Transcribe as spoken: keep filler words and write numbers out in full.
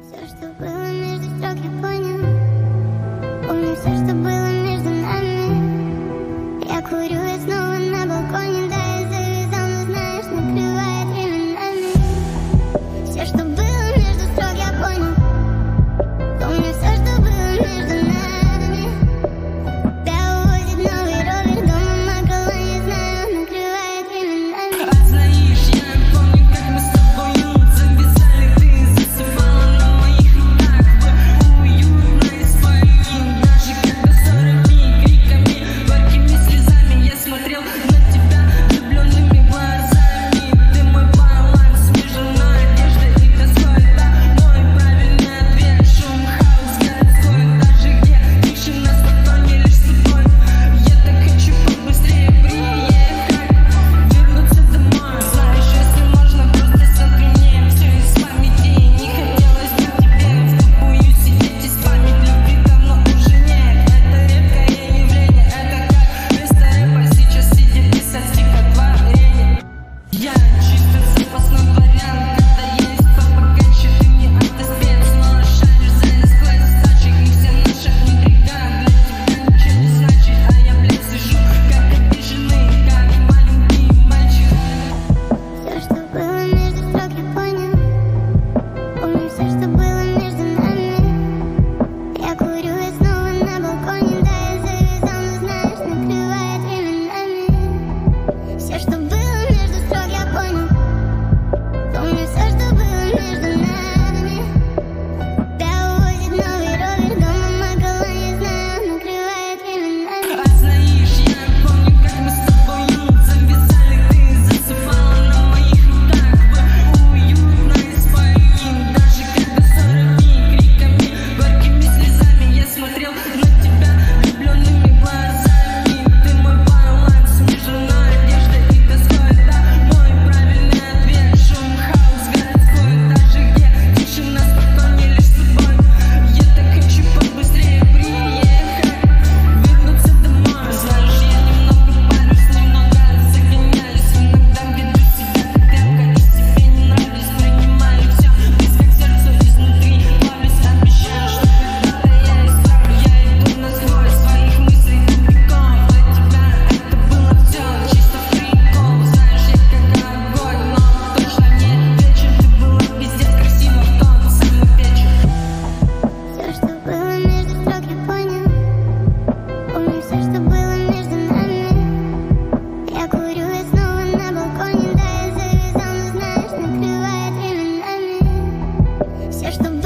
Все, что было между строк, я понял. Помню все, что было между нами. Я курю, я снова на балконе. Да, я завязал, но знаешь, накрывает временами. Все, что было между строк, я понял. Помню все, что было между нами. Да, увозит новый ровер, дома макала, не знаю, накрывает временами. А знаешь, я помню, как мы с тобою завязали. Ты засыпала на моих руках в уютной спальне. Даже когда ссорами, криками, горькими слезами я смотрел на тебя влюбленными глазами. Ты мой баланс между надеждой и тоской. Да, мой правильный ответ. Шум, хаос городской. Даже где тишина, спокойнее лишь с тобой. Я так хочу побыстрее приехать, вернуться домой. Знаешь, если можно, просто сотрем все из памяти. Не хотелось бы тебе втупую сидеть и спамить. Любви давно уже нет. Это редкое явление. Это как вместо рэпа сейчас сидит писать стихотворение. Я чисто запасной вариант. Когда есть побогаче, ты не автоспец. Но шаришь за эс-класс сдачи. И вся наша интрига для тебя ничего не значит. А я, блядь, сижу как обиженный, как маленький мальчик. Все, что было между строк, я понял. Помню все, что было между нами. Я курю, я снова на балконе. Да, я завязал, но знаешь, накрывает временами. Все, что было между строк, я понял. Помню все, что было между нами. Да, увозит новый ровер, дома макала, не знаю, накрывает временами. А знаешь, я помню, как мы с тобою завязали. Ты засыпала на моих руках в уютной спальне. Даже когда ссорами, криками, горькими слезами я смотрел на тебя влюбленными глазами. Ты мой баланс между надеждой и тоской. Да, мой правильный ответ. Шум, хаос городской. Даже где тишина, спокойнее лишь с тобой. Я так хочу побыстрее приехать, вернуться домой. Знаешь, я немного парюсь, немного загоняюсь. Иногда веду себя как тряпка и себе не нравлюсь. Принимаю все близко к сердцу изнутри. Плавлюсь, обещаю, что когда-то я исправлю. Я иду на свой своих мыслей тупиком. Для тебя это было все чисто прикол. Знаешь, я как огонь, но точно не вечен. Ты была пиздец красива в тот самый вечер. Все, что было между строк, я понял. Помню все, что было между нами. Я курю, я снова на балконе. Да, я завязал, но знаешь, накрывает временами. Все, что